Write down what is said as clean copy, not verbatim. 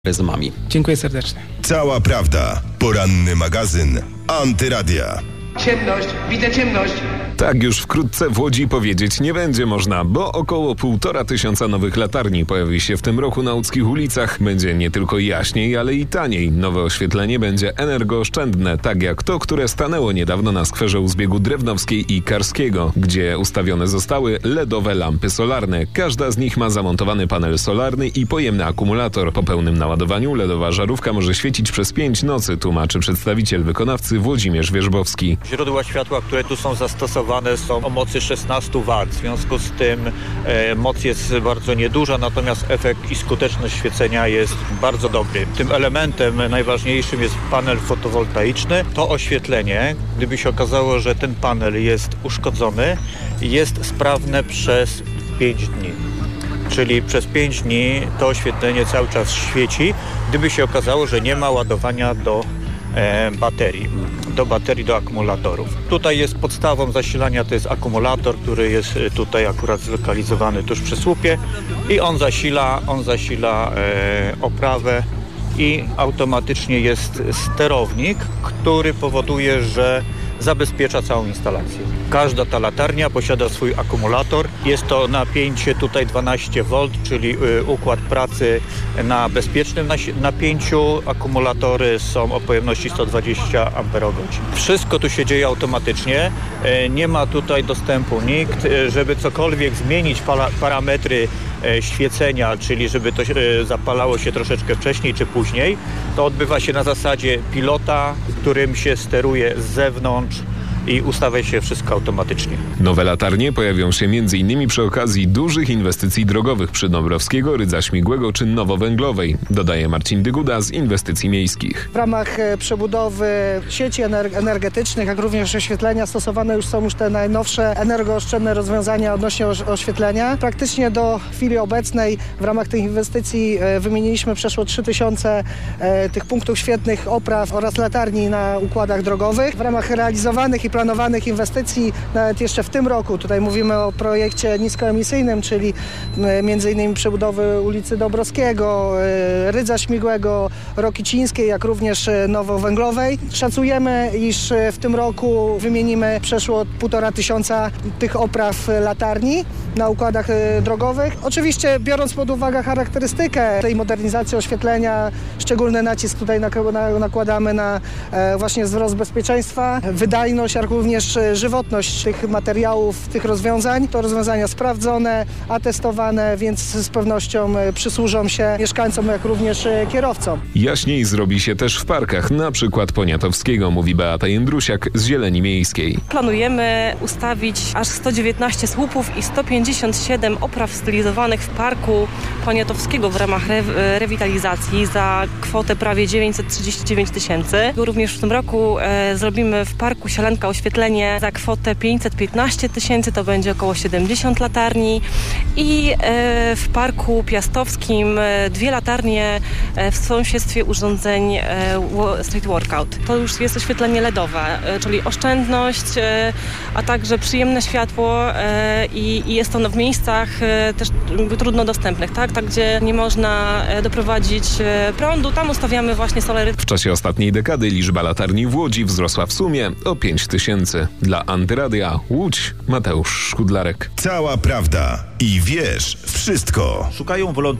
rezumami. Dziękuję serdecznie. Cała prawda. Poranny magazyn Antyradia. Ciemność, widzę ciemność. Tak już wkrótce w Łodzi powiedzieć nie będzie można, bo około 1500 nowych latarni pojawi się w tym roku na łódzkich ulicach. Będzie nie tylko jaśniej, ale i taniej. Nowe oświetlenie będzie energooszczędne, tak jak to, które stanęło niedawno na skwerze u zbiegu Drewnowskiej i Karskiego, gdzie ustawione zostały LEDowe lampy solarne. Każda z nich ma zamontowany panel solarny i pojemny akumulator. Po pełnym naładowaniu LEDowa żarówka może świecić przez 5 nocy, tłumaczy przedstawiciel wykonawcy Włodzimierz Wierzbowski. Źródła światła, które tu są zastosowane, są o mocy 16 W. W związku z tym moc jest bardzo nieduża, natomiast efekt i skuteczność świecenia jest bardzo dobry. Tym elementem najważniejszym jest panel fotowoltaiczny. To oświetlenie, gdyby się okazało, że ten panel jest uszkodzony, jest sprawne przez 5 dni. Czyli przez 5 dni to oświetlenie cały czas świeci, gdyby się okazało, że nie ma ładowania do baterii, do akumulatorów. Tutaj jest podstawą zasilania, to jest akumulator, który jest tutaj akurat zlokalizowany tuż przy słupie i on zasila oprawę i automatycznie jest sterownik, który powoduje, że zabezpiecza całą instalację. Każda ta latarnia posiada swój akumulator. Jest to napięcie tutaj 12 V, czyli układ pracy na bezpiecznym napięciu. Akumulatory są o pojemności 120 Ah. Wszystko tu się dzieje automatycznie. Nie ma tutaj dostępu nikt, żeby cokolwiek zmienić parametry świecenia, czyli żeby to zapalało się troszeczkę wcześniej czy później. To odbywa się na zasadzie pilota, którym się steruje z zewnątrz i ustawia się wszystko automatycznie. Nowe latarnie pojawią się m.in. przy okazji dużych inwestycji drogowych przy Dąbrowskiego, Rydza Śmigłego czy Nowowęglowej, dodaje Marcin Dyguda z Inwestycji Miejskich. W ramach przebudowy sieci energetycznych, jak również oświetlenia stosowane już są te najnowsze energooszczędne rozwiązania odnośnie oświetlenia. Praktycznie do chwili obecnej w ramach tych inwestycji wymieniliśmy przeszło 3000 tych punktów świetnych opraw oraz latarni na układach drogowych. W ramach realizowanych i planowanych inwestycji, nawet jeszcze w tym roku, tutaj mówimy o projekcie niskoemisyjnym, czyli m.in. przebudowy ulicy Dąbrowskiego, Rydza Śmigłego, Rokicińskiej, jak również Nowowęglowej. Szacujemy, iż w tym roku wymienimy przeszło 1500 tych opraw latarni na układach drogowych. Oczywiście biorąc pod uwagę charakterystykę tej modernizacji oświetlenia, szczególny nacisk tutaj nakładamy na właśnie wzrost bezpieczeństwa, wydajność, jak również żywotność tych materiałów, tych rozwiązań. To rozwiązania sprawdzone, atestowane, więc z pewnością przysłużą się mieszkańcom, jak również kierowcom. Jaśniej zrobi się też w parkach, na przykład Poniatowskiego, mówi Beata Jędrusiak z Zieleni Miejskiej. Planujemy ustawić aż 119 słupów i 157 opraw stylizowanych w parku Poniatowskiego w ramach rewitalizacji za kwotę prawie 939 000. Również w tym roku zrobimy w parku Sielenka oświetlenie za kwotę 515 000, to będzie około 70 latarni i w Parku Piastowskim 2 latarnie w sąsiedztwie urządzeń Street Workout. To już jest oświetlenie LEDowe, czyli oszczędność, a także przyjemne światło i jest ono w miejscach też trudno dostępnych, tak, gdzie nie można doprowadzić prądu, tam ustawiamy właśnie solery. W czasie ostatniej dekady liczba latarni w Łodzi wzrosła w sumie o 5000. Dla Antyradia Łódź, Mateusz Szkudlarek. Cała prawda i wiesz wszystko. Szukają wolontariuszy.